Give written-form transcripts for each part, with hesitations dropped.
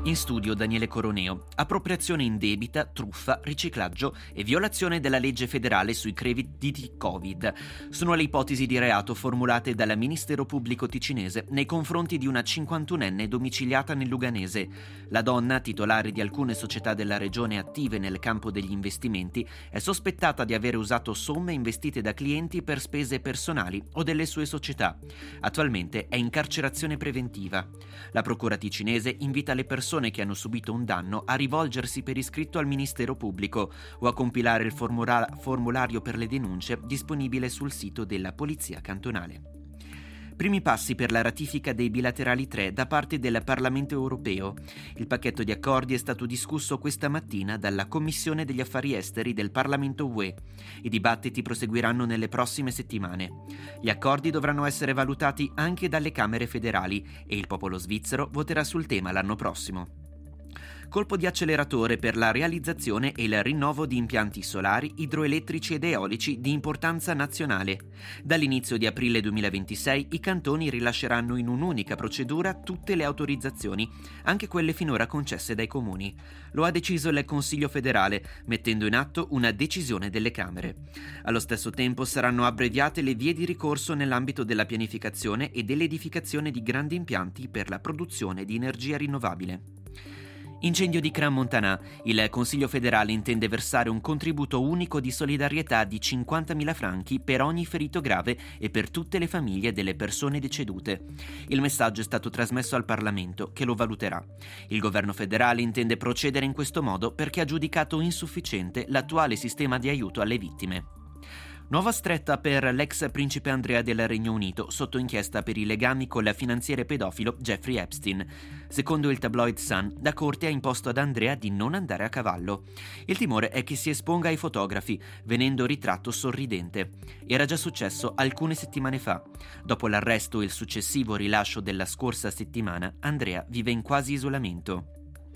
In studio Daniele Coroneo. Appropriazione indebita, truffa, riciclaggio e violazione della legge federale sui crediti Covid. Sono le ipotesi di reato formulate dal Ministero Pubblico ticinese nei confronti di una 51enne domiciliata nel Luganese. La donna, titolare di alcune società della regione attive nel campo degli investimenti, è sospettata di aver usato somme investite da clienti per spese personali o delle sue società. Attualmente è in carcerazione preventiva. La procura ticinese invita le persone che hanno subito un danno a rivolgersi per iscritto al Ministero Pubblico o a compilare il formulario per le denunce disponibile sul sito della Polizia Cantonale. Primi passi per la ratifica dei bilaterali 3 da parte del Parlamento europeo. Il pacchetto di accordi è stato discusso questa mattina dalla Commissione degli Affari Esteri del Parlamento UE. I dibattiti proseguiranno nelle prossime settimane. Gli accordi dovranno essere valutati anche dalle Camere federali e il popolo svizzero voterà sul tema l'anno prossimo. Colpo di acceleratore per la realizzazione e il rinnovo di impianti solari, idroelettrici ed eolici di importanza nazionale. Dall'inizio di aprile 2026 i cantoni rilasceranno in un'unica procedura tutte le autorizzazioni, anche quelle finora concesse dai comuni. Lo ha deciso il Consiglio federale, mettendo in atto una decisione delle Camere. Allo stesso tempo saranno abbreviate le vie di ricorso nell'ambito della pianificazione e dell'edificazione di grandi impianti per la produzione di energia rinnovabile. Incendio di Crans-Montana. Il Consiglio federale intende versare un contributo unico di solidarietà di 50.000 franchi per ogni ferito grave e per tutte le famiglie delle persone decedute. Il messaggio è stato trasmesso al Parlamento, che lo valuterà. Il governo federale intende procedere in questo modo perché ha giudicato insufficiente l'attuale sistema di aiuto alle vittime. Nuova stretta per l'ex principe Andrea del Regno Unito, sotto inchiesta per i legami col finanziere pedofilo Jeffrey Epstein. Secondo il tabloid Sun, la corte ha imposto ad Andrea di non andare a cavallo. Il timore è che si esponga ai fotografi, venendo ritratto sorridente. Era già successo alcune settimane fa. Dopo l'arresto e il successivo rilascio della scorsa settimana, Andrea vive in quasi isolamento.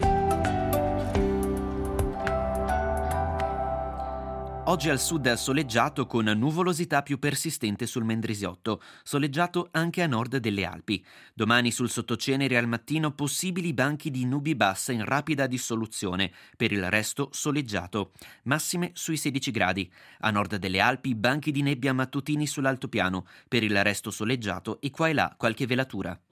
Oggi al sud soleggiato con nuvolosità più persistente sul Mendrisiotto, soleggiato anche a nord delle Alpi. Domani sul sottocenere al mattino possibili banchi di nubi bassa in rapida dissoluzione, per il resto soleggiato, massime sui 16 gradi. A nord delle Alpi banchi di nebbia mattutini sull'altopiano, per il resto soleggiato e qua e là qualche velatura.